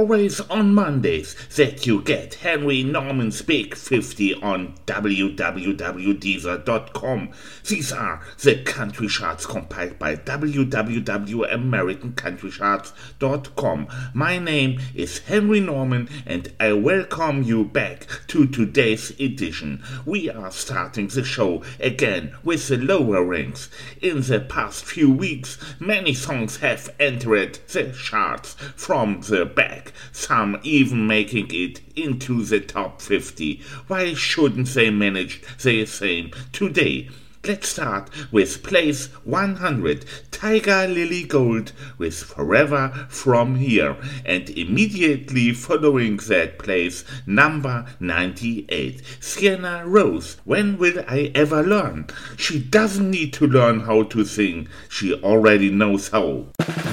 always on Mondays that you get Henry Norman's Big 50 on www.deezer.com. These are the country charts compiled by www.americanCountryCharts.com. My name is Henry Norman and I welcome you back to today's edition. We are starting the show again with the lower ranks. In the past few weeks, many songs have entered the charts from the back, some even making it into the top 50. Why shouldn't they manage the same today? Let's start with place 100, Tiger Lily Gold with Forever From Here, and immediately following that place, number 98, Sienna Rose, When Will I Ever Learn? She doesn't need to learn how to sing, she already knows how.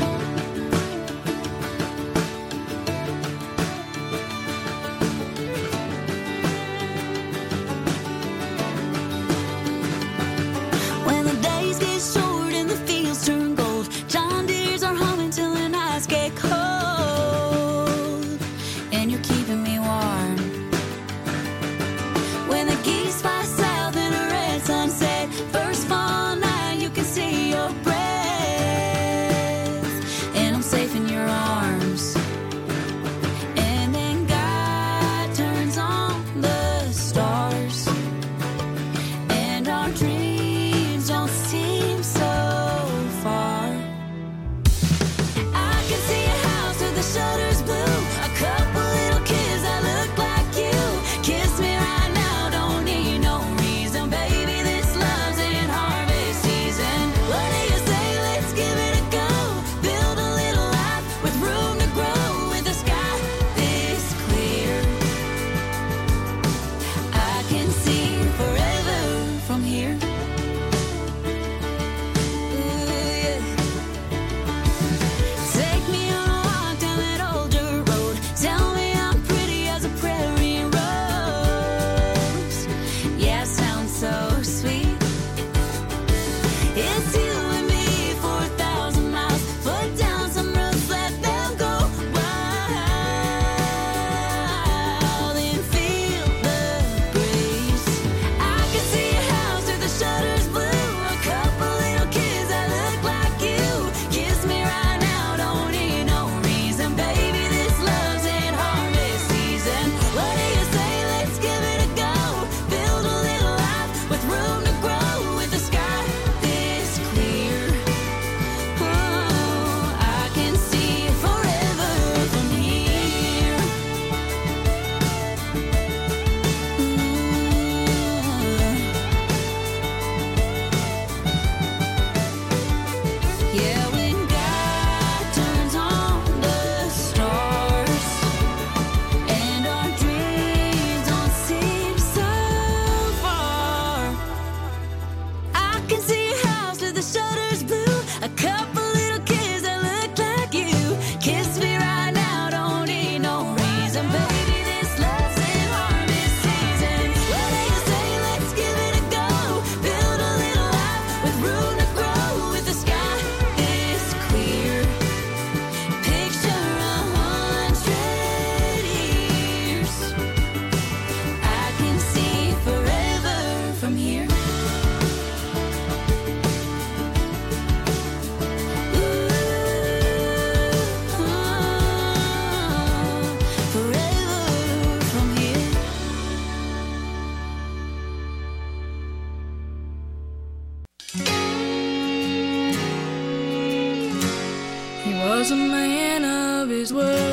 Was a man of his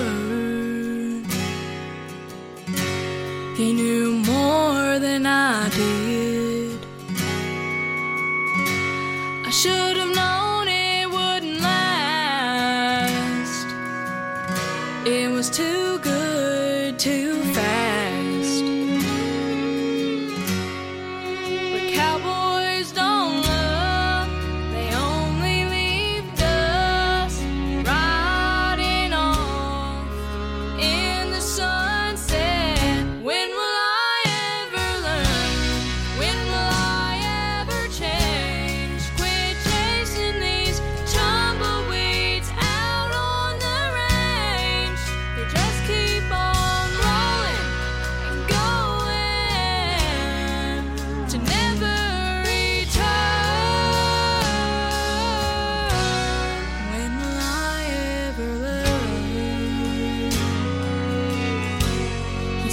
word. He knew more than I did. I should have known it wouldn't last. It was too good, too fast. But cowboys don't love, they only leave dust riding off in the sunset. When will I ever learn? When will I ever change? Quit chasing these tumbleweeds out on the range. They just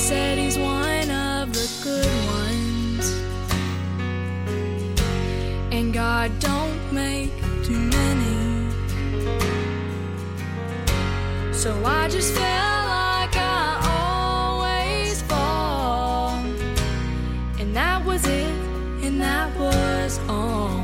said he's one of the good ones, and God don't make too many. So I just felt like I always fall, and that was it, and that was all.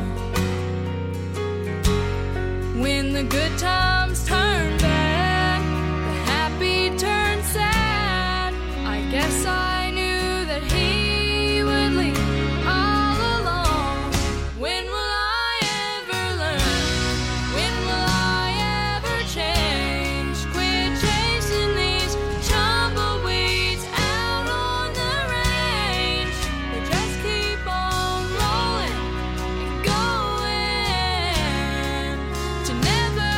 When the good times turn back, the happy turn sad, I guess I knew that he would leave all along. When will I ever learn? When will I ever change? Quit chasing these tumbleweeds out on the range. They just keep on rolling and going to never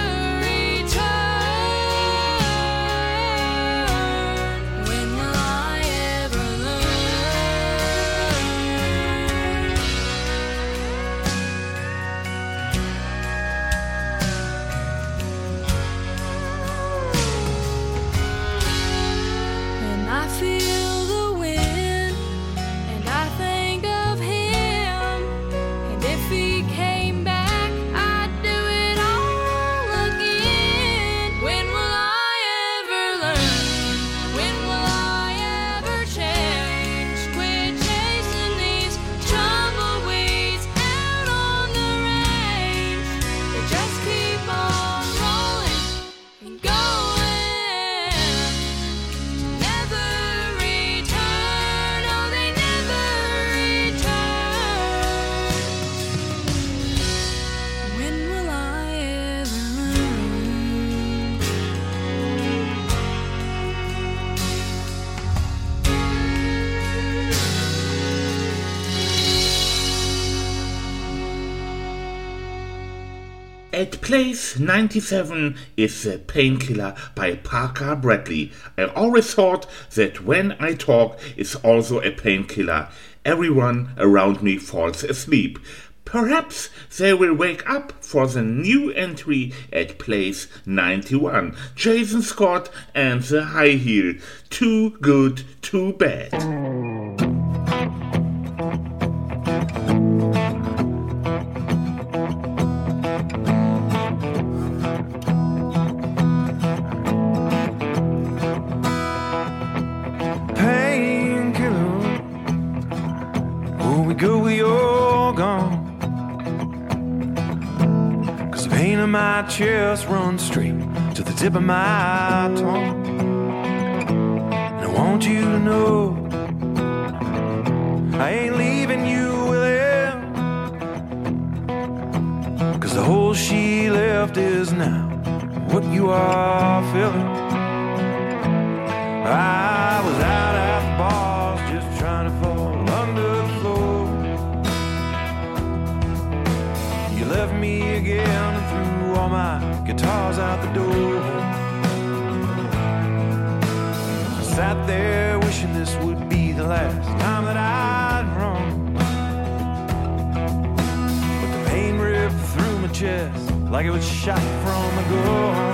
return. When will I ever learn? When I feel the wind and I think of him, and if he came back, I'd do it all again. When will I ever learn? When will I ever change? Quit chasing these tumbleweeds out on the range. They just keep on rolling and going, never return. Oh, they never return. When will I ever learn? At Place 97 is The Painkiller by Parker Bradley. I always thought that when I talk is also a painkiller. Everyone around me falls asleep. Perhaps they will wake up for the new entry at Place 91. Jason Scott and the High Heel. Too Good, Too Bad. Painkiller, when we go, you're gone. 'Cause the pain in my chest runs straight to the tip of my tongue. And I want you to know I ain't leaving you with it. 'Cause the hole she left is now what you are feeling. I was out at the bars just trying to fall under the floor. You left me again and threw all my guitars out the door. I sat there wishing this would be the last time that I'd run. But the pain ripped through my chest like it was shot from a gun.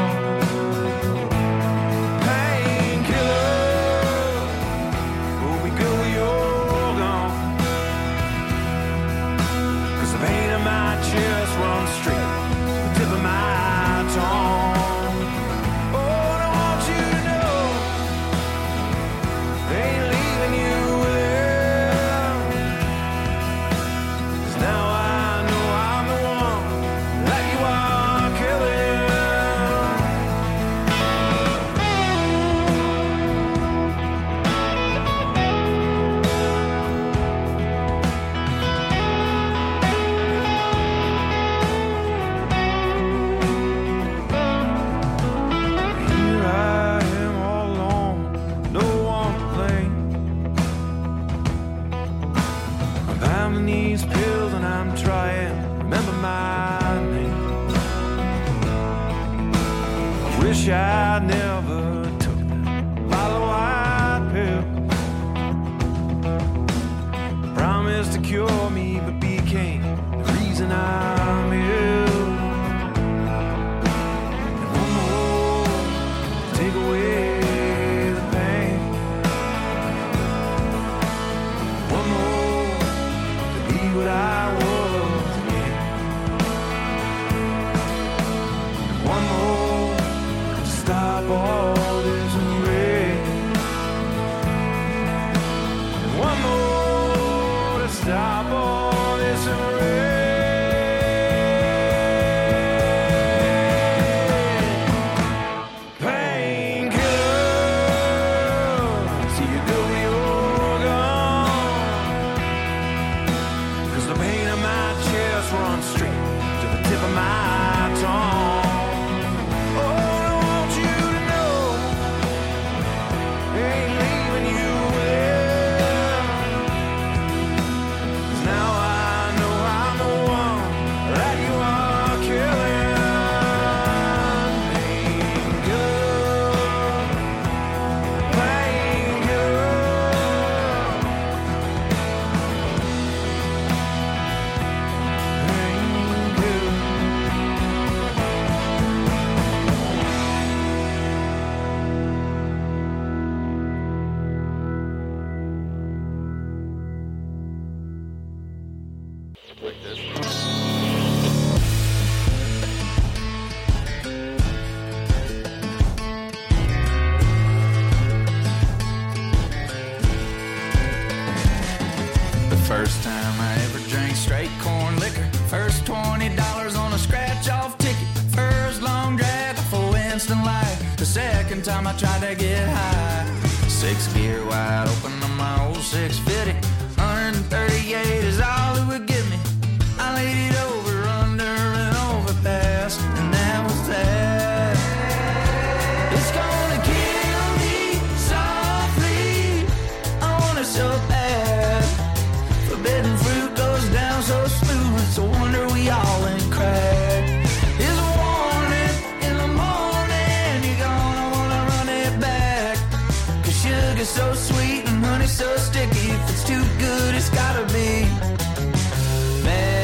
first time I ever drank straight corn liquor. First $20 on a scratch-off ticket. First long drag for instant light. The second time I tried to get high. 6-gear wide open on my old 650. 138 is all it would give me. I laid it over, under, and overpass, and that was that. It's gonna kill me softly. I want it so bad. Forbidden fruit goes down so smooth. It's a wonder we all ain't cracked. It's a warning in the morning. You're gonna wanna run it back. 'Cause sugar's so sweet and honey's so sticky. If it's too good, it's gotta be bad.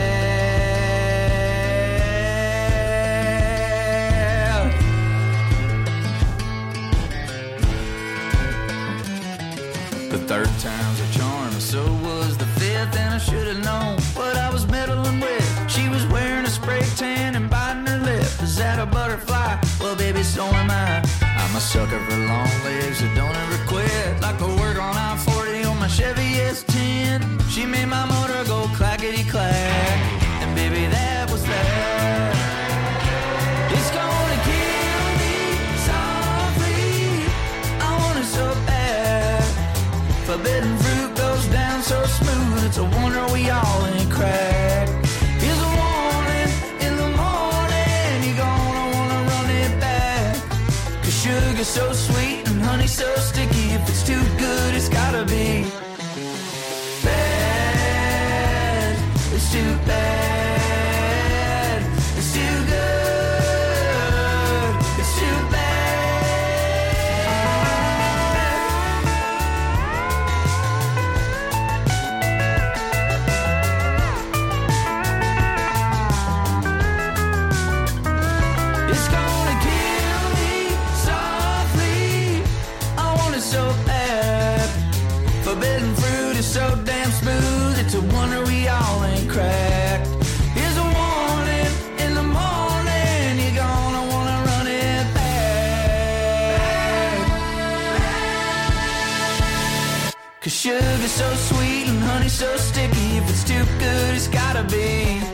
The third time's a charm, and so was the fifth, and I should have known what I was meddling with. She was wearing a spray tan and biting her lip. Is that a butterfly? Well, baby, so am I. I'm a sucker for long legs that don't ever quit. Like to work on I-40 on my Chevy S10. She made my motor go clackety-clack, and baby, that was that. It's gonna kill me softly. I want it so bad. Forbidden fruit goes down so smooth. It's a wonder we all ain't cracked. Here's a warning in the morning. You're gonna wanna run it back. 'Cause sugar's so sweet and honey's so sticky. If it's too good, it's gotta be bad. It's too bad. It's too good. It's too bad. It's gonna kill me softly. I want it so bad. Forbidden fruit is so damn smooth. It's a wonder we all ain't cracked. Here's a warning in the morning. You're gonna wanna run it back. 'Cause sugar's so sweet and honey's so sticky. If it's too good, it's gotta be.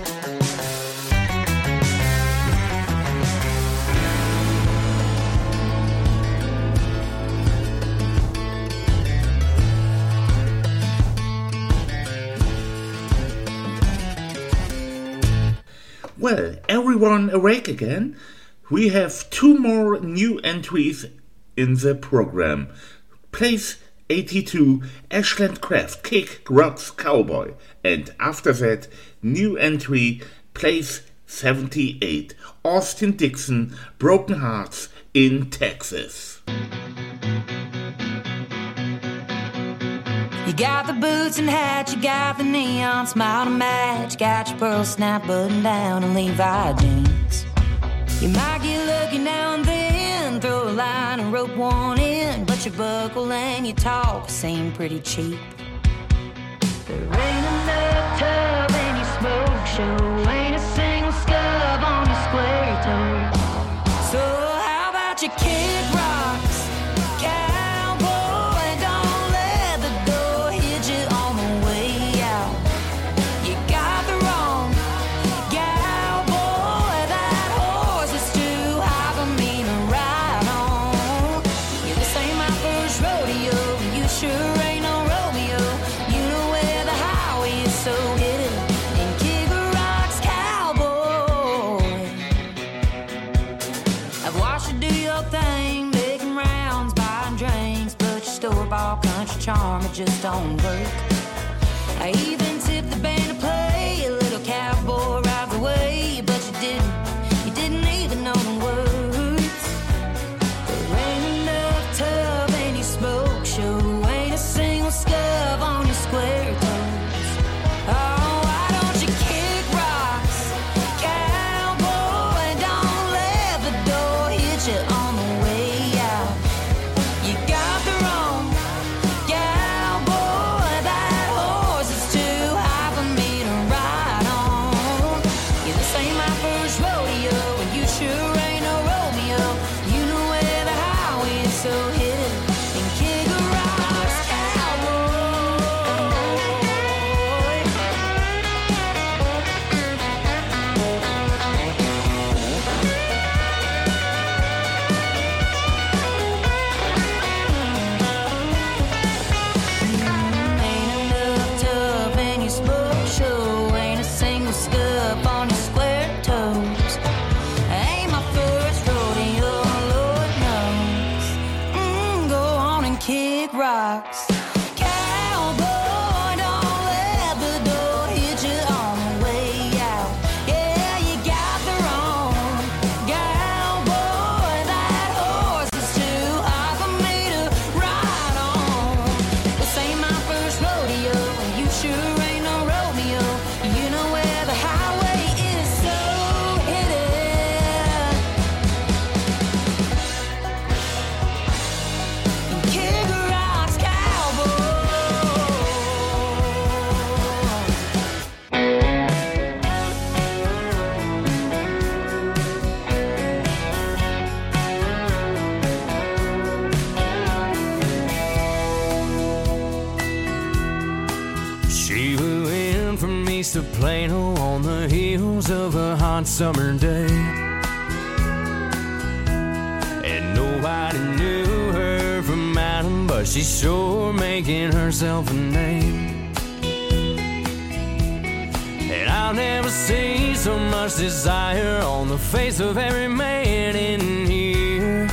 Well, everyone awake again? We have 2 more new entries in the program. Place 82, Ashland Craft, Kick Rocks Cowboy. And after that, new entry, place 78, Austin Dixon, Broken Hearts in Texas. You got the boots and hat, you got the neon smile to match, got your pearl snap button down and Levi jeans. You might get lucky now and then, throw a line and rope one in, but you buckle and you talk seem pretty cheap. There ain't enough tub in your smoke show, ain't a single scub on your square toe. So how about you kick rocks, cowboy? Don't let the door hit you on the way out. You got the wrong gal, boy. That horse is too high for me to ride on. Yeah, this ain't my first rodeo. You sure ain't no Romeo. You know where the highway is, so hit it and kick rocks, cowboy. I've watched you do your thing, making rounds, buying drinks, but your store-bought country charm, it just don't work. I even tipped the band to play a little cowboy right away, but you didn't even know the words. There ain't enough tub in your smoke show, ain't a single scub on your square toes. Oh, why don't you kick rocks, cowboy? Don't let the door hit you on the way out. You got the wrong gal, boy. That horse is too high for me to kick rocks. Cowboy, don't let the door hit you on the way out. Yeah, you got the wrong cowboy. That horse is too high for me to ride on. This ain't my first rodeo, and you sure ain't no Romeo. You know where the highway is so hidden. Kick rocks, cowboy. She flew in from east of Plano on the heels of a hot summer day, and nobody knew her from Adam, but she's sure making herself a name. And I'll never see so much desire on the face of every man in here.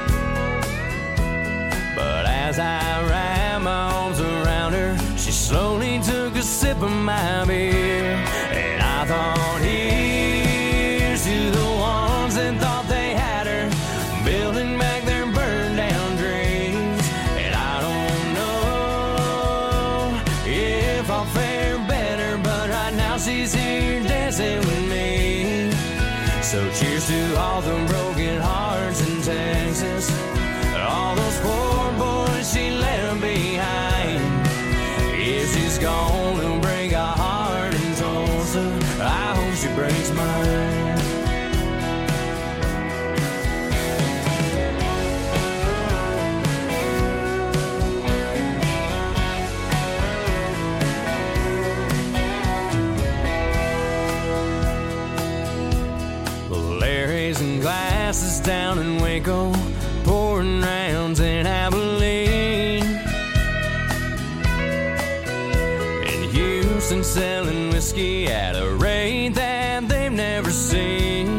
But as I wrap my arms around her, she slowly took a sip of my beer. And I thought, here's to the ones that thought they had her, building back their burned down dreams. And I don't know if I'll fare better, but right now she's here dancing with me. So cheers to all the broken hearts in Texas, all those poor boys she left behind. If she's gonna break a heart in Tulsa, I hope she breaks mine. Larry's and glasses down in Waco, pouring rounds in Abilene, and Houston selling whiskey at a rate that they've never seen.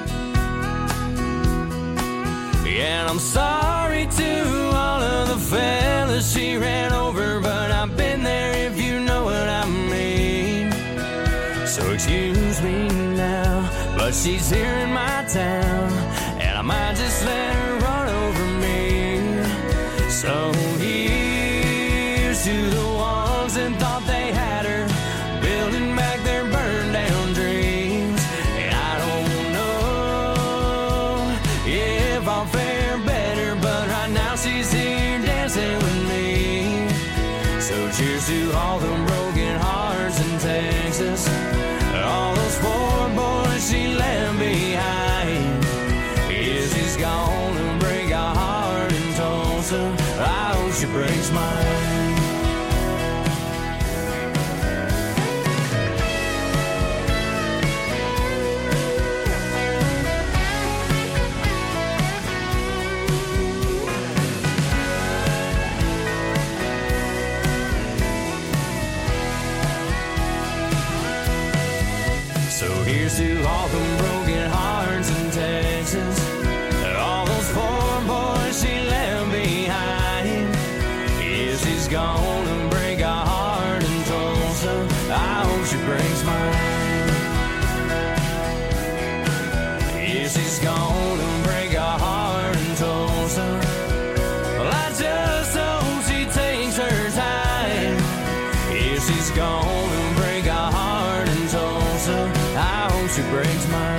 And I'm sorry to all of the fellas she ran over, but I've been there if you know what I mean. So excuse me now, but she's here in my town, and I might just let her run over me. So here's to the ones that thought they had her, building back their burned down dreams. And I don't know if I'll fare better, but right now she's here dancing with me. So cheers to all the broken hearts in Texas, all those poor boys she left behind. If she's gonna break a heart in Tulsa, I hope she breaks mine. So here's to all the broken hearts in Texas, all those poor boys she left behind. If she's gonna break a heart in Tulsa, I hope she breaks mine. If she's gonna break a heart in Tulsa, well, I just hope she takes her time. If she's gonna break a heart in Tulsa, I hope she breaks mine.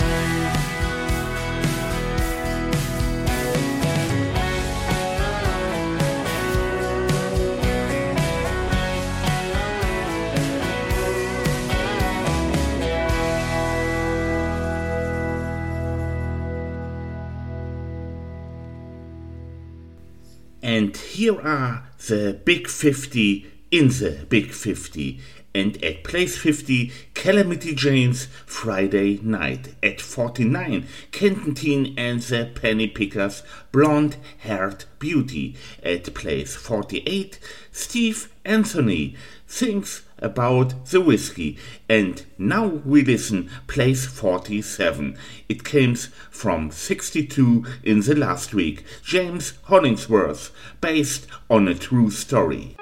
And here are the Big 50 in the Big 50. And at place 50, Calamity Jane's Friday Night. At 49, Kenton Teen and the Penny Pickers' Blonde Haired Beauty. At place 48, Steve Anthony Thinks About the Whiskey. And now we listen place 47. It came from 62 in the last week. James Hollingsworth, based on a true story.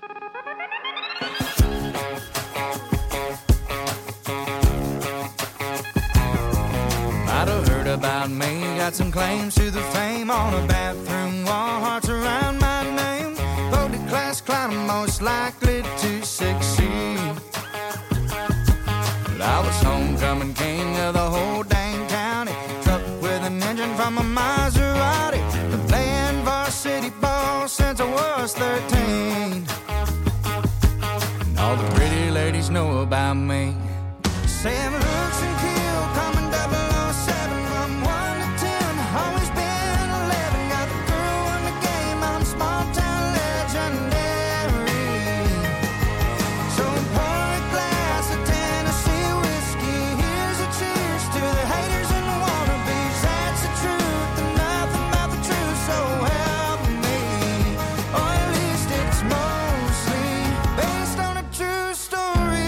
Might have heard about me, got some claims to the fame on a bathroom wall, hearts around my name. Voted class clown, most likely to succeed. But I was homecoming king of the whole dang county, truck with an engine from a Maserati. Been playing varsity ball since I was 13. And all the pretty ladies know about me. 7 looks and kill, coming 007 from 1 to 10. Always been 11, got the girl in the game. I'm small town legendary. So pour a glass of Tennessee whiskey. Here's a cheers to the haters and the wannabes. That's the truth and nothing but the truth. So help me, or at least it's mostly based on a true story.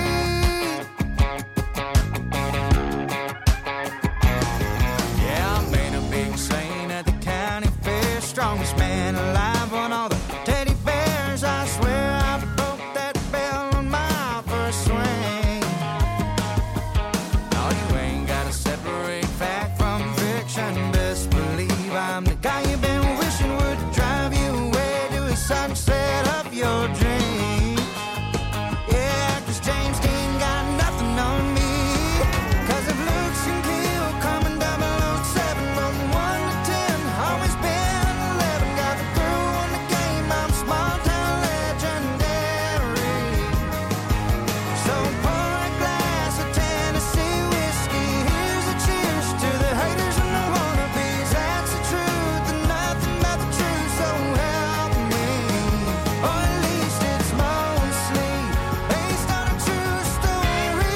Yeah, I made a big scene at the county fair. Strongest man alive on all the teddy bears. I swear I broke that bell on my first swing. No, you ain't gotta separate fact from fiction. Best believe I'm the guy you've been wishing would drive you away to a sunset of your dreams. Yeah, 'cause James Dean got nothing on me. 'Cause if looks can kill, coming 007 from 1 to 10. Always been 11, got the girl in the game. I'm small town legendary. So pour a glass of Tennessee whiskey. Here's a cheers to the haters and the wannabes. That's the truth and nothing but the truth. So help me, or at least it's mostly based on a true story.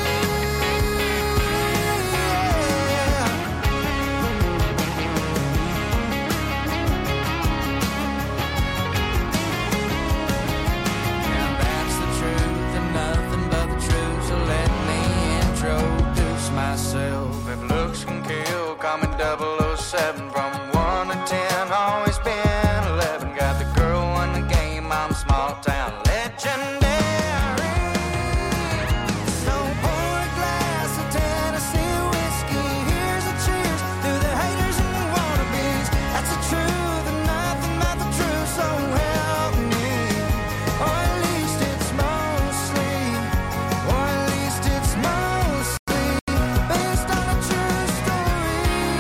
Yeah, that's the truth and nothing but the truth. So let me introduce myself. If looks can kill, coming 007 from 1 to 10. Always been 11, got the girl in the game. I'm small town legendary. So pour a glass of Tennessee whiskey. Here's a cheers to the haters and the wannabes. That's the truth and nothing but the truth. So help me, or at least it's mostly, or at least it's mostly based on a true story.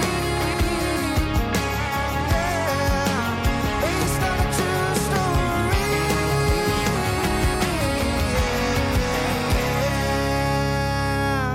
Yeah, based on a true story. Yeah.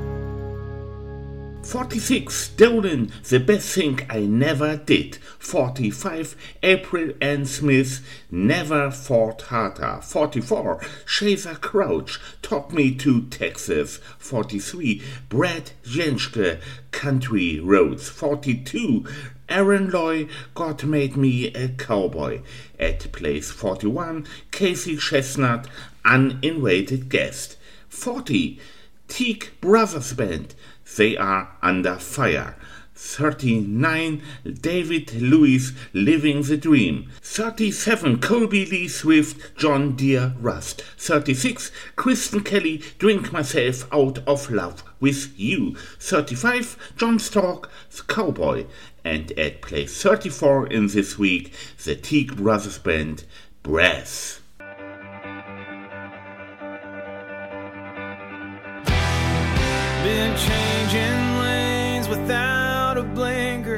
46, Dolan, The Best Thing I Never Did. 45, April Ann Smith, Never Fought Harder. 44, Shazer Crouch, Talk Me to Texas. 43, Brad Jenschke, Country Roads. 42, Aaron Loy, God Made Me a Cowboy. At place 41, Casey Chestnut, Uninvited Guest. 40, Teague Brothers Band, They Are Under Fire. 39, David Lewis, Living the Dream. 37, Colby Lee Swift, John Deere Rust. 36, Kristen Kelly, Drink Myself Out of Love with You. 35, John Stork, The Cowboy. And at place 34 in this week, the Teague Brothers Band, Brass. Been changing lanes without a blinker.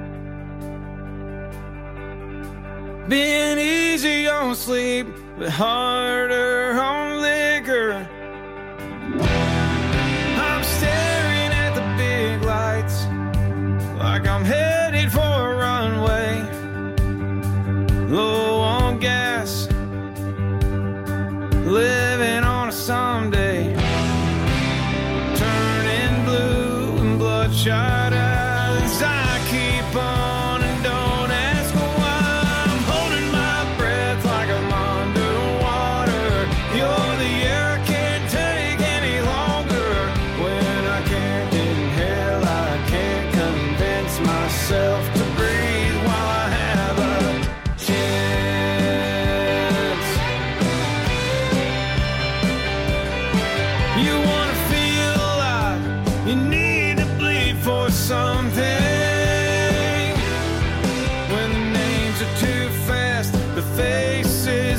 Been easy on sleep, but harder on liquor. I'm staring at the big lights like I'm headed for a runway. Low on gas, living on a someday.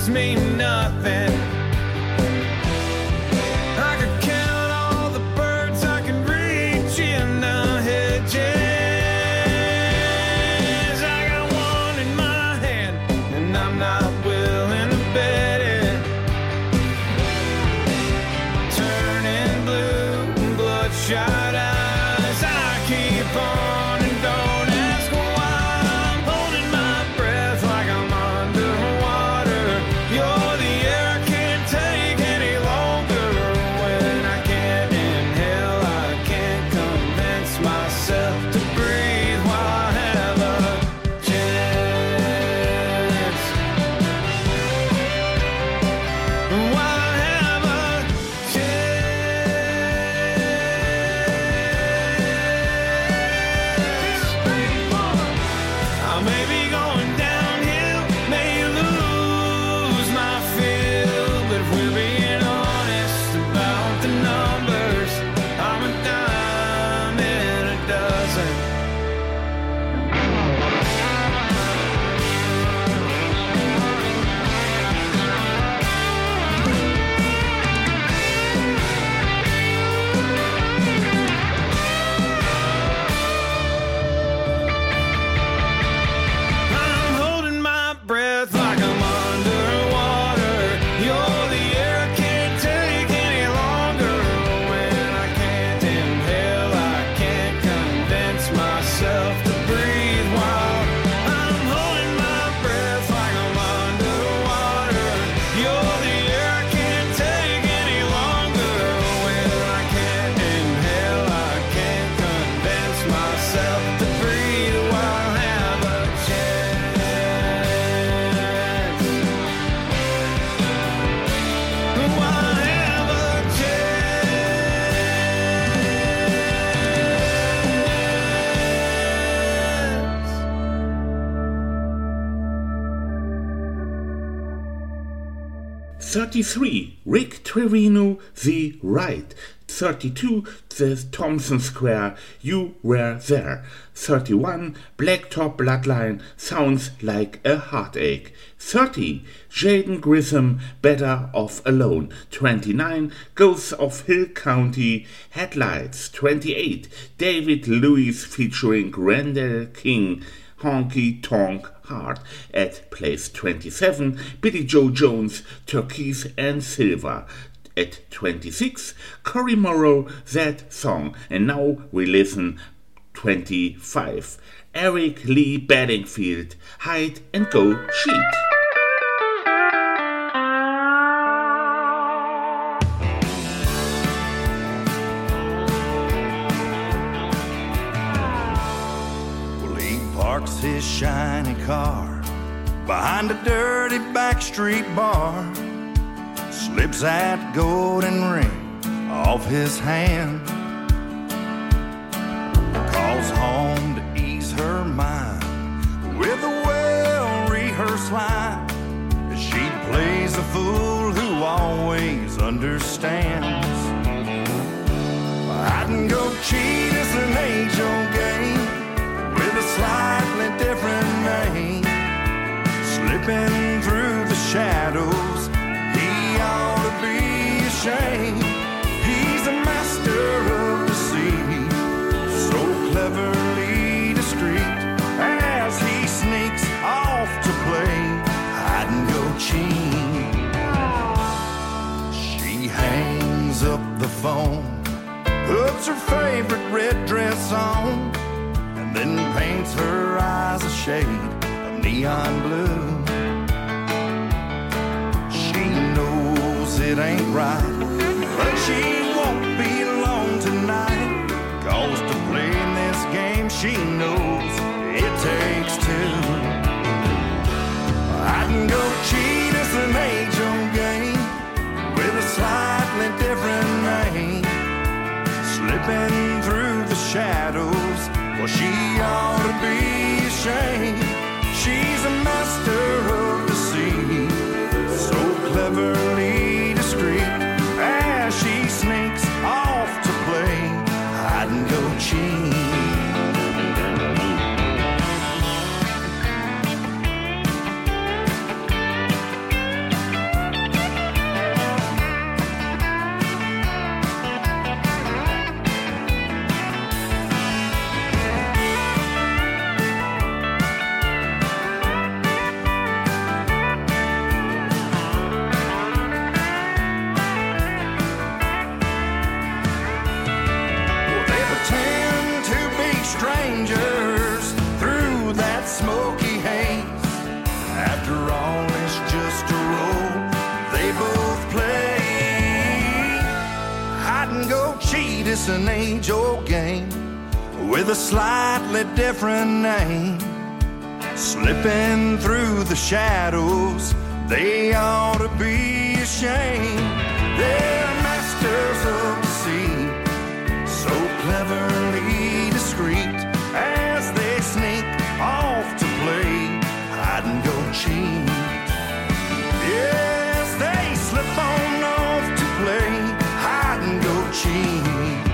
words mean nothing. I could count all the birds I can reach in the hedges. I got one in my hand, and I'm not willing to bet it. Turning blue and bloodshot eyes, I keep on and don't ask why. I'm holding my breath like I'm underwater. You're the air I can't take any longer. When I can't inhale, I can't convince myself to breathe while I have a chance. While I have a chance. I may be going downhill, may lose my feel, but if we're being honest about the numbers, I'm a dime in a dozen. I'm holding my breath like I'm underwater. You're the air I can't take any longer. When I can't inhale, I can't convince myself to breathe while I'm holding my breath like I'm underwater. You're the air I can't take any longer. When I can't inhale, I can't convince myself to breathe while I have a chance. While I have a chance. 33, Rick Trevino, The Right. 32, The Thompson Square, You Were There. 31, Blacktop Bloodline, Sounds Like a Heartache. 30, Jaden Grissom, Better Off Alone. 29, Ghosts of Hill County, Headlights. 28, David Lewis featuring Randall King, Honky Tonk Heart. At place 27, Billy Joe Jones, Turquoise and Silver. At 26, Cory Morrow, That Song. And now we listen 25, Eric Lee Bedingfield, Hide and Go Sheet. Well, he parks his shiny car behind a dirty backstreet bar, slips that golden ring off his hand, calls home to ease her mind with a well-rehearsed line as she plays the fool who always understands. Hide and go cheat is an age-old game with a slightly different name. Slipping through the shadows, he ought to be ashamed. He's a master of deceit, so cleverly discreet, as he sneaks off to play hide and go cheat. She hangs up the phone, puts her favorite red dress on, and then paints her eyes a shade of neon blue. She knows it ain't right, but she won't be alone tonight, 'cause to play in this game she knows it takes two. Hide and go cheat is an age-old game with a slightly different name. Slipping through the shadows, well, she ought to be ashamed. She's a master of deceit, so cleverly discreet, as she sneaks off to play hide and go cheat. it's an age-old game with a slightly different name. Slipping through the shadows, they ought to be ashamed. They're masters of the sea, so cleverly discreet, as they sneak off to play hide and go cheat. Yes, they slip on off to play hide and go cheat.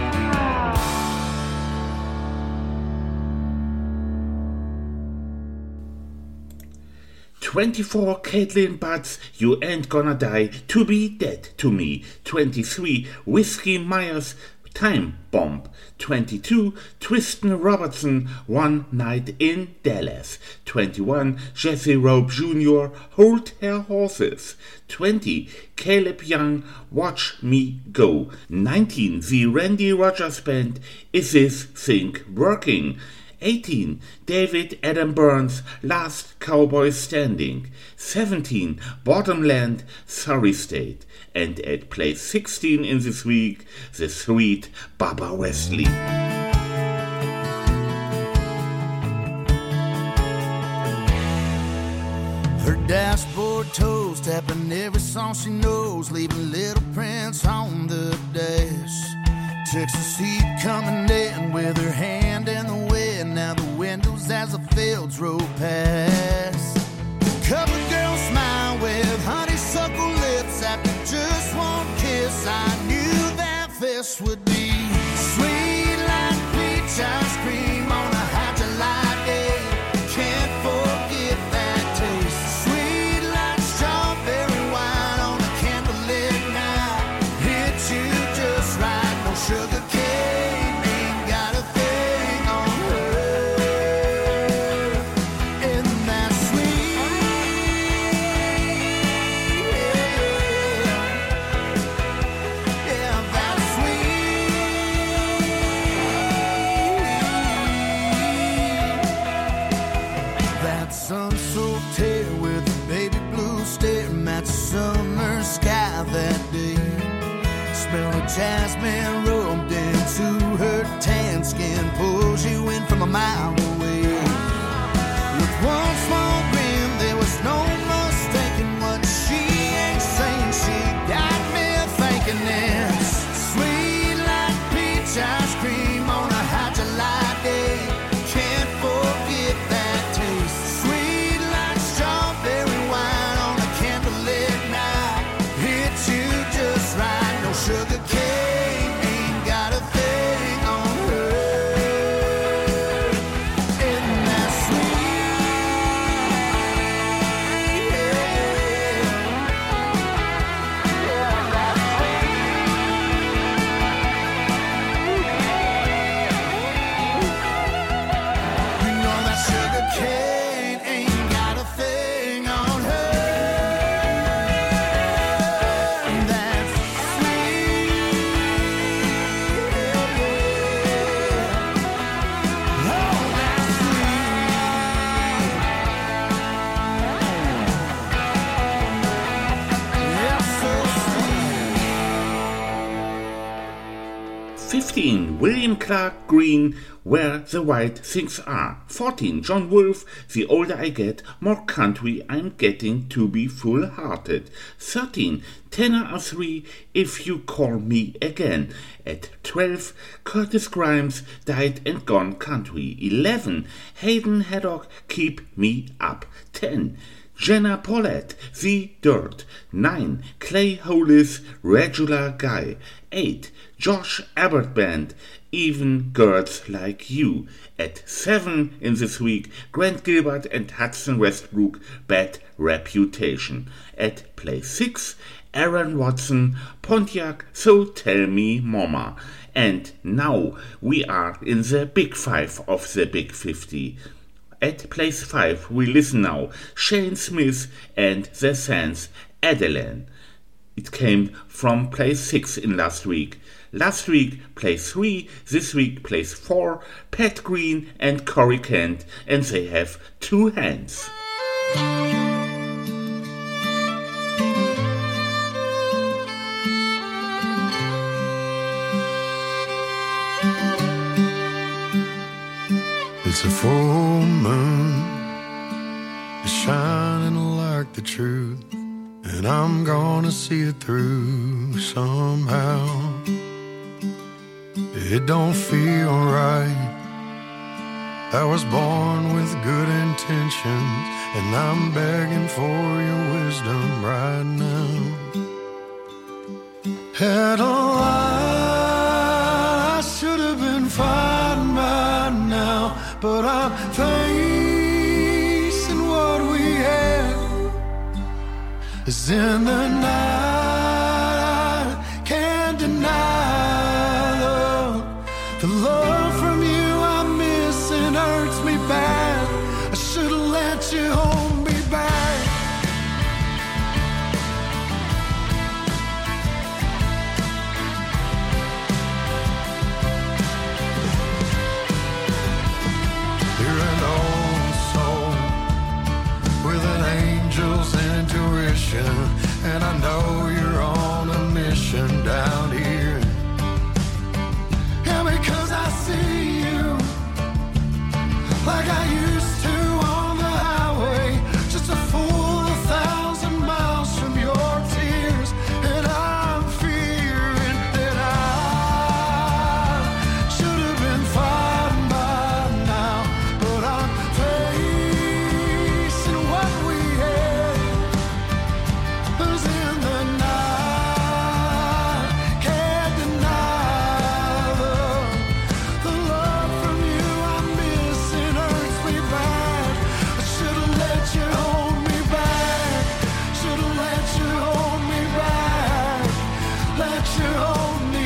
24, Caitlin Butts, You Ain't Gonna Die, To Be Dead to Me. 23, Whiskey Myers, Time Bomb. 22, Tristan Robertson, One Night in Dallas. 21, Jesse Rope Jr., Hold Her Horses. 20, Caleb Young, Watch Me Go. 19, The Randy Rogers Band, Is This Thing Working? 18, David Adam Burns, Last Cowboy Standing. 17, Bottomland, Sorry State. And at place 16 in this week, the sweet Baba Wesley. Her dashboard toes tapping every song she knows, leaving little prints on the dash. Texas seat coming in with her hand in the wind. Now the windows as the fields roll past. Couple girls smile with honeysuckle lips after just one kiss. I knew that this would be sweet like peach ice cream on a hot July day. Can't forget that taste. Sweet like strawberry wine on a candlelit night. Hit you just right, no sugar cane, ain't got a thing on her. And that's sweet, yeah, that's sweet. That sun-soaked hair with a baby blue stare matched the summer sky that day. Smell of jasmine rubbed into her tan skin, pulls you in from a mile away. With one small grin, there was no mistaking what she ain't saying. She got me thinking it's sweet like peach ice cream on a hot July day. Can't forget that taste. Sweet like strawberry wine on a candlelit night. Hit you just right, no sugar cane, ain't got a thing on her. And that's sweet, yeah, that's sweet. You know that sugar cane ain't got a thing on her. And that's sweet, oh, that's sweet. Yeah, so sweet. 15, William Clark Green, Where the White Things Are. 14, John Wolfe, The Older I Get, More Country I'm Getting to Be Full-Hearted. 13, Tenor 3, If You Call Me Again. At 12, Curtis Grimes, Died and Gone Country. 11, Hayden Haddock, Keep Me Up. 10, Jenna Paulette, The Dirt. 9, Clay Hollis, Regular Guy. 8, Josh Abbott Band, Even Girls Like You. At 7 in this week, Grant Gilbert and Hudson Westbrook, Bad Reputation. At place 6, Aaron Watson, Pontiac, So Tell Me Mama. And now we are in the Big 5 of the Big 50. At place 5 we listen now, Shane Smith and the Sands, Adeline. It came from place 6 in last week. Last week, place 3, this week, place 4, Pat Green and Corey Kent, and they have 2 hands. It's a full moon, it's shining like the truth, and I'm gonna see it through somehow. It don't feel right. I was born with good intentions, and I'm begging for your wisdom right now. Had a lie, I should have been fighting by now, but I'm facing what we had. It's in the night, I can't deny the love from you I'm missing hurts me bad. I should have let you hold me back. You're an old soul with an angel's intuition, and I know you're on a mission down here. Yeah, because I see you like I used to on the highway, just a fool 1,000 miles from your tears. And I'm fearing that I should have been fighting by now, but I'm facing what we had. Who's in the night, can't deny the love from you I'm missing hurts me bad. I should have let you hold me back. Should have let you hold me back. Let you hold me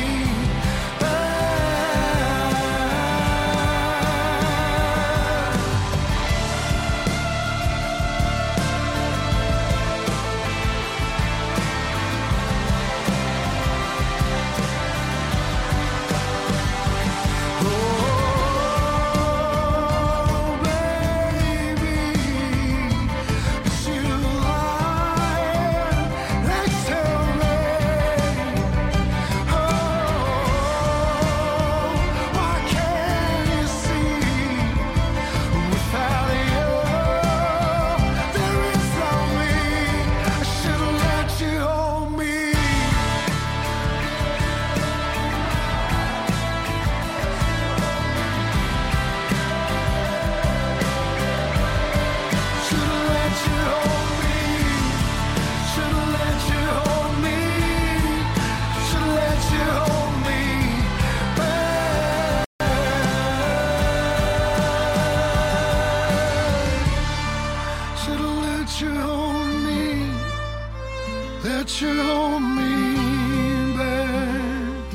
let you hold me back.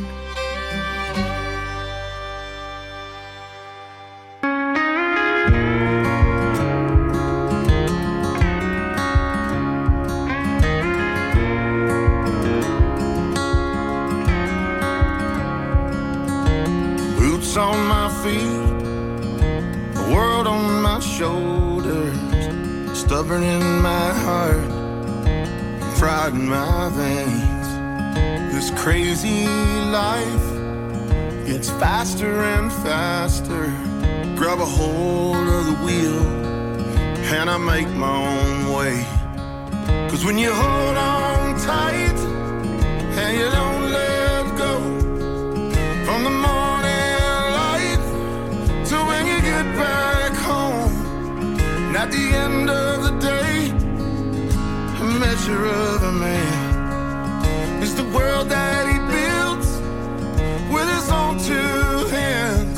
Boots on my feet, a world on my shoulders, stubborn in my heart, pride in my veins. This crazy life gets faster and faster. Grab a hold of the wheel and I make my own way. 'Cause when you hold on tight and you don't let go, from the morning light to when you get back home, and at the end of the day, a measure of a man is the world that he builds with his own two hands.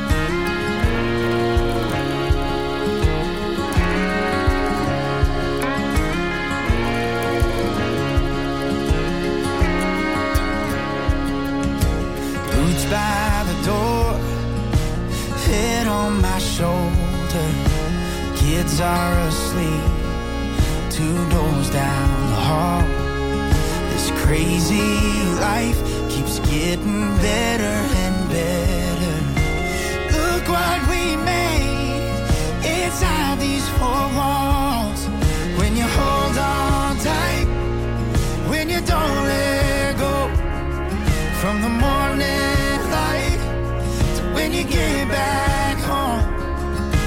Boots by the door, head on my shoulder, kids are asleep 2 doors down the hall. This crazy life keeps getting better and better. Look what we made inside these 4 walls. When you hold on tight, when you don't let go, from the morning light to when you get back home,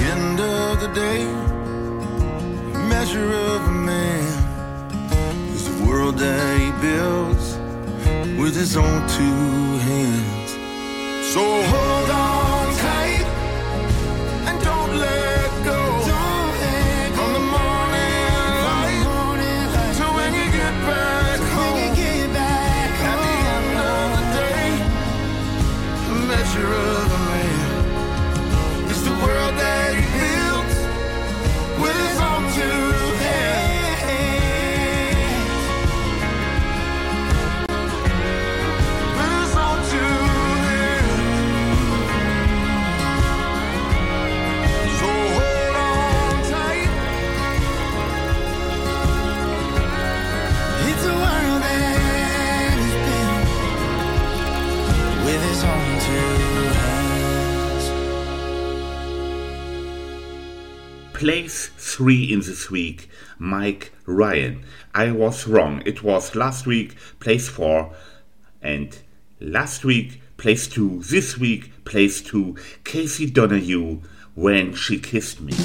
end of the day, the measure of a man is the world that he builds with his own two hands. So hold on tight and don't let go. From the morning light till when you get back home. At the end of the day, the measure of a man is the world that he builds with his own two hands. With his own two hands. So hold on tight. It's a world that he's built with his own two hands. Place 3 in this week, Mike Ryan. I was wrong. It was last week, place 4. And last week, place 2. This week, place 2, Casey Donahue, When She Kissed Me.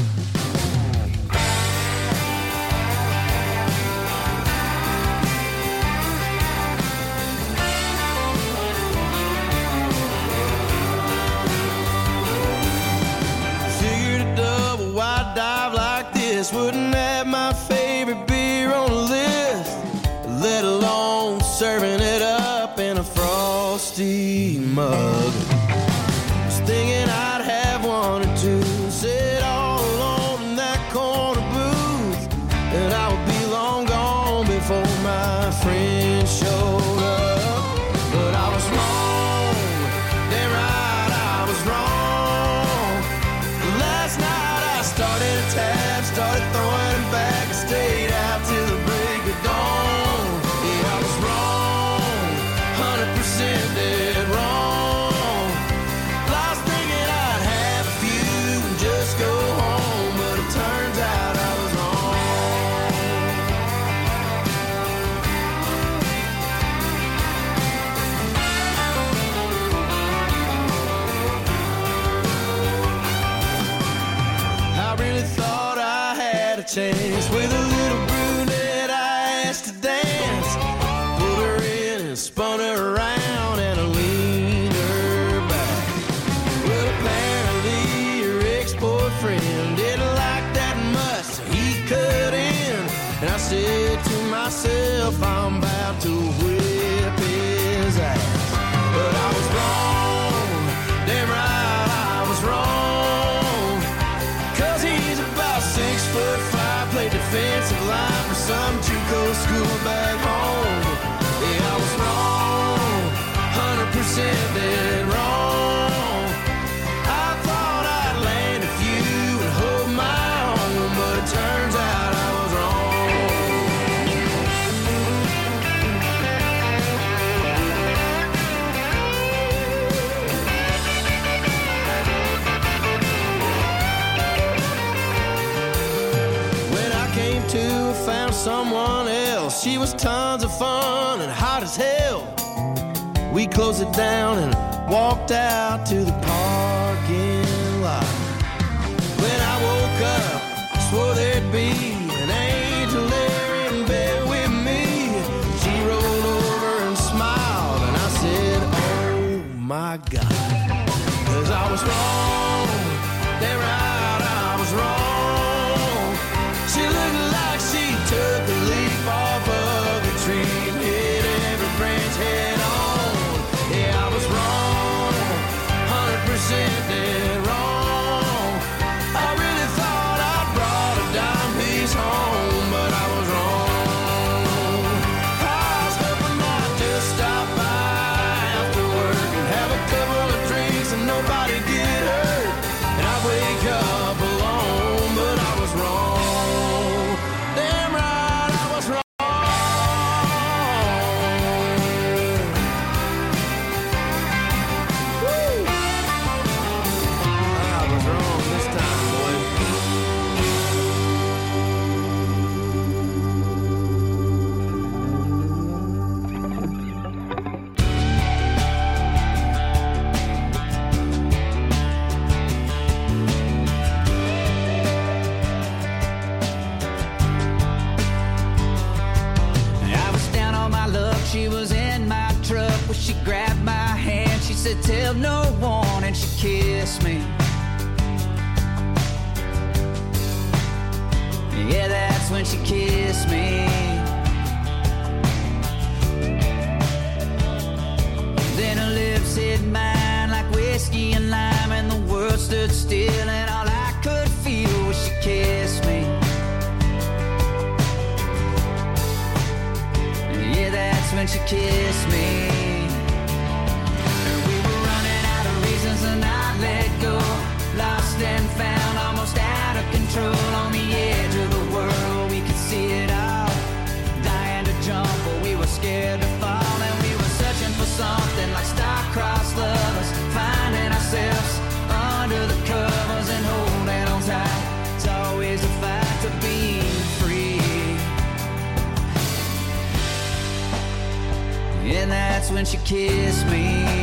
Figured a double wide dive like this wouldn't have my favorite beer on the list, let alone serving it up in a frosty mug. Was thinking I'd have one or two, sit all alone in that corner booth, and I would be long gone before my friends showed up. But I was wrong, damn right I was wrong. Last night I started a tab, started throwing it back, and stayed out till the break of dawn. Yeah, I was wrong, 100% dead wrong. Last thinking I'd have a few and just go home, but it turns out I was wrong. I really thought I had a chance with a little brunette I asked to dance. Pulled her in and spun her around and I leaned her back. Well, apparently her ex-boyfriend didn't like that much, so he cut in. And I said to myself, I'm about to whip his ass. But I was wrong, damn right I was wrong. Cause he's about 6'5", played defensive line for some JUCO school back home. Yeah, I was wrong, 100% dead wrong. I thought I'd land a few and hold my own, but it turns out I was wrong. When I came to, I found someone else. She was tons of fun and hot as hell. We closed it down and walked out to the parking lot. When I woke up, I swore there'd be an angel there in bed with me. She rolled over and smiled and I said, oh my God. Cause I was wrong, damn right I was wrong. She looked like she took a leaf off of a tree and hit every branch head on. Yeah, I was wrong, 100% dead wrong. I really thought I brought a dime piece home, but I was wrong. I was hoping I'd just stop by after work and have a couple of kiss me. Yeah, that's when she kissed me. Then her lips hit mine like whiskey and lime, and the world stood still, and all I could feel was she kissed me. Yeah, that's when she kissed me. And we were running out of reasons to not let go, lost and found, almost out of control, on the edge of the world. We could see it all, dying to jump, but we were scared to fall. And we were searching for something like star-crossed lovers, finding ourselves under the covers and holding on tight. It's always a fight to be free. And that's when she kissed me.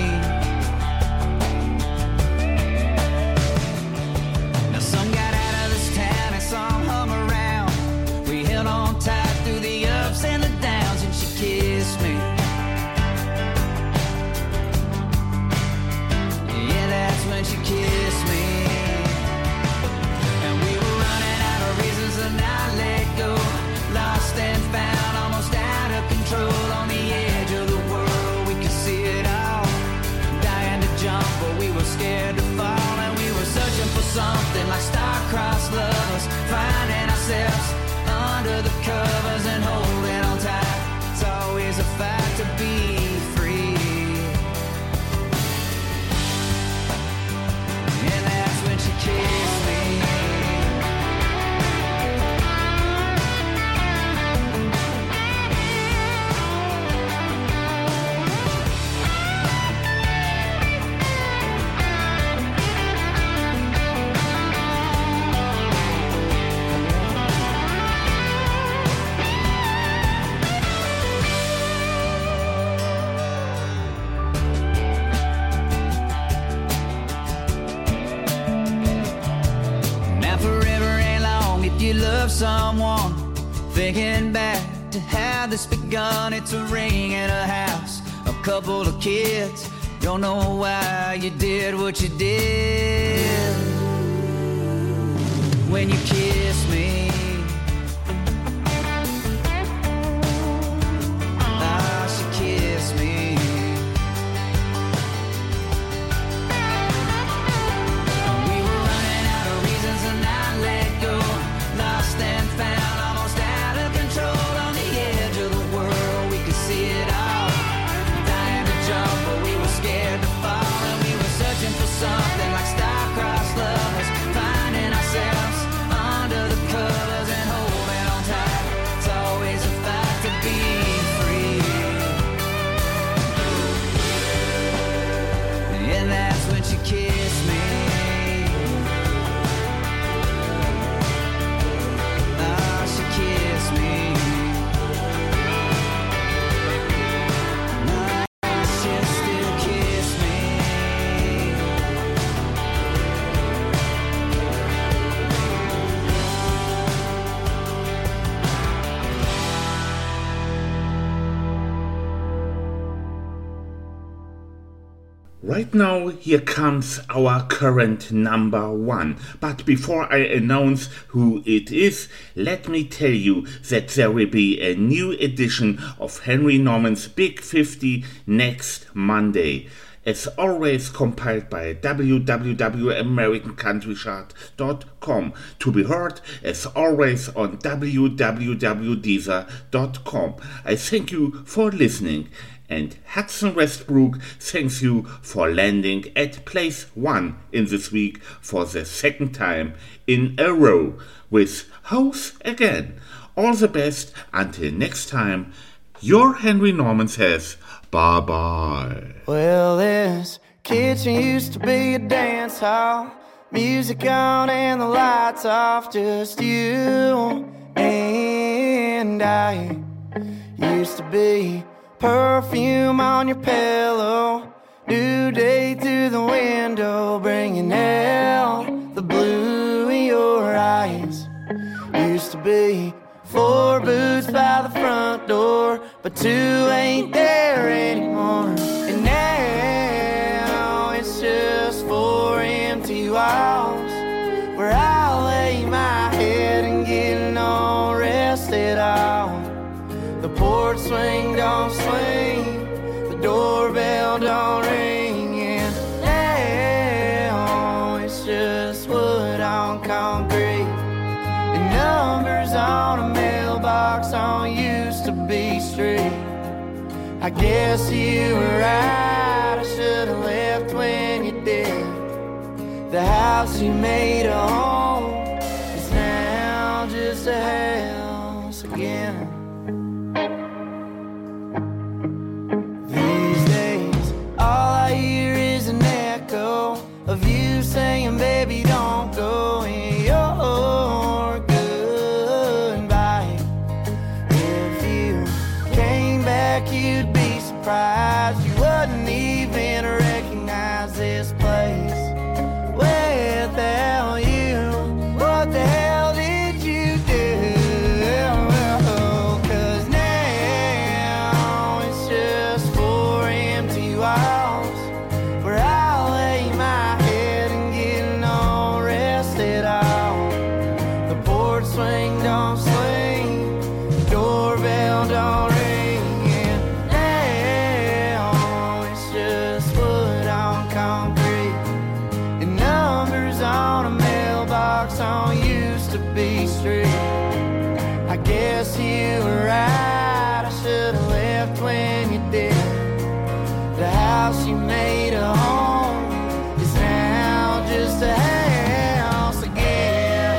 Now some got out of this town and some hung around. We held on tight through the ups and the downs, and she kissed me. Yeah, that's when she kissed me. And we were running out of reasons to not let go, lost and found, almost out of control, on the edge of the world. We could see it all, dying to jump, but we were scared to fall. And we were searching for something like star-crossed lovers, finding ourselves under the covers and holding on tight. It's always a fight to be free. And that's when she kissed me. Now forever ain't long if you love someone. Thinking back to how this begun, it's a ring in a house, a couple of kids. Don't know why you did what you did. When you kissed me, ah, she kissed me. We were running out of reasons to not let go, lost and found, almost out of control, on the edge of the world. We could see it all, dying to jump, but we were scared to fall. And we were searching for something like star-crossed lovers, finding ourselves under the covers and holding on tight. It's always a fight to be free. And that's when she kissed me. Ah, she kissed me. Ah, she still kiss me. Right now, here comes our current number one. But before I announce who it is, let me tell you that there will be a new edition of Henry Norman's Big 50 next Monday. As always, compiled by www.americancountrychart.com, to be heard as always on www.deezer.com. I thank you for listening, and Hudson Westbrook thanks you for landing at place 1 in this week for the second time in a row with House Again. All the best until next time. Your Henry Norman says bye-bye. Well, this kitchen used to be a dance hall, music on and the lights off, just you and I. Used to be perfume on your pillow, new day through the window, bringing out the blue in your eyes. Used to be 4 boots by the front door, but 2 ain't there anymore. And now it's just 4 and porch swing don't swing, the doorbell don't ring, and now it's just wood on concrete and numbers on a mailbox on used to be street. I guess you were right, I should've left when you did. The house you made a home is now just a house again. These days, all I hear is an echo of you saying, baby, don't go, and you're goodbye. If you came back, you'd be surprised you wouldn't even recognize this place without you. What the hell did you do? 'Cause now it's just 4 empty walls where I lay my head and get no rest at all. The porch swing don't swing, the doorbell don't ring, and now it's just wood on concrete and numbers on a mailbox on used to be street. I guess you were right, I should've left when you did. The house you made a home is now just a house again.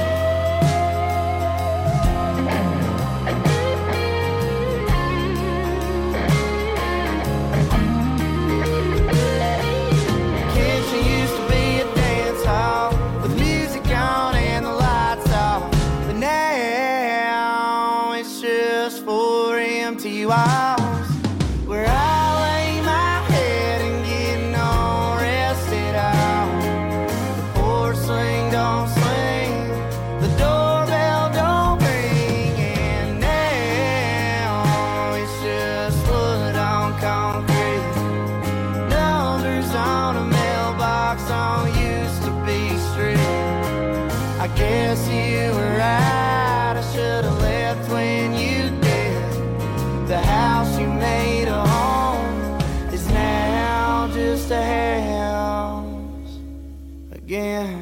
Kitchen used to be a dance hall with music on and the lights off, but now it's just 4 empty walls where I lay my head and get no rest at all. The porch swing don't swing, the doorbell don't ring, and now it's just wood on concrete, numbers on a mailbox on used to be street. I guess you were right, I should've left when you did. The house you made a home is now just a house again.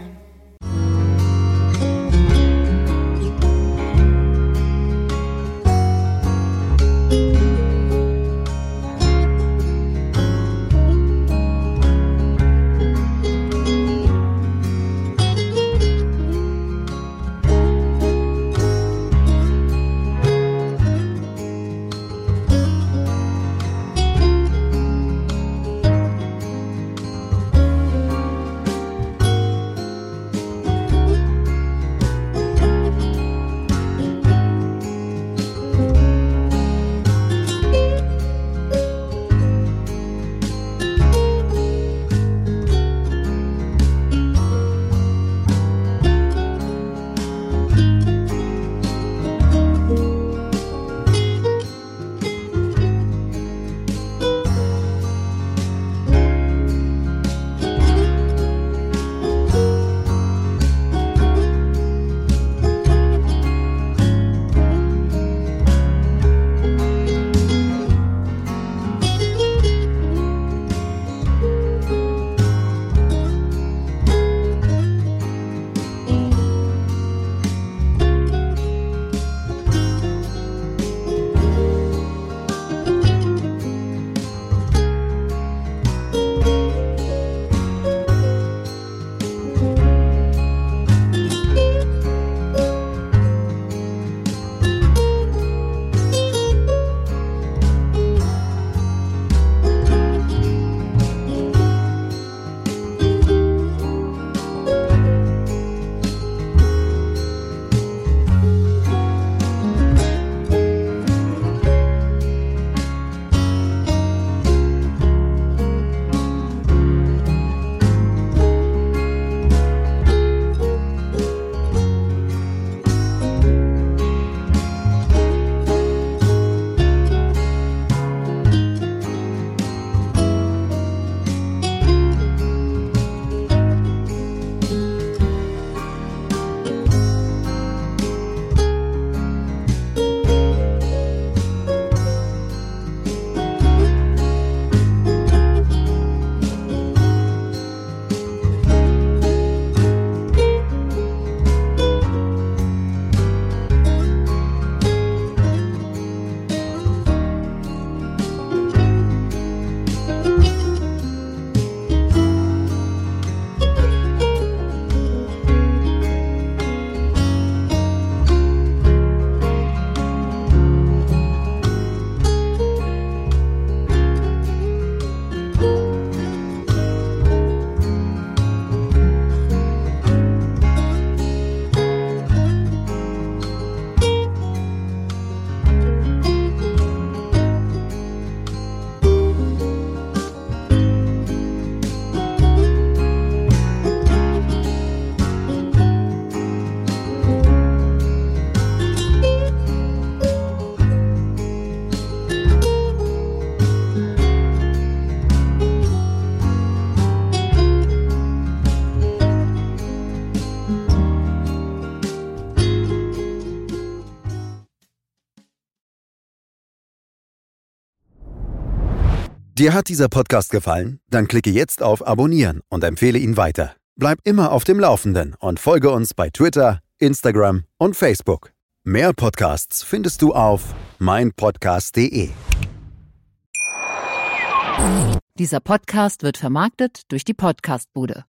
Dir hat dieser Podcast gefallen? Dann klicke jetzt auf Abonnieren und empfehle ihn weiter. Bleib immer auf dem Laufenden und folge uns bei Twitter, Instagram und Facebook. Mehr Podcasts findest du auf meinpodcast.de. Dieser Podcast wird vermarktet durch die Podcastbude.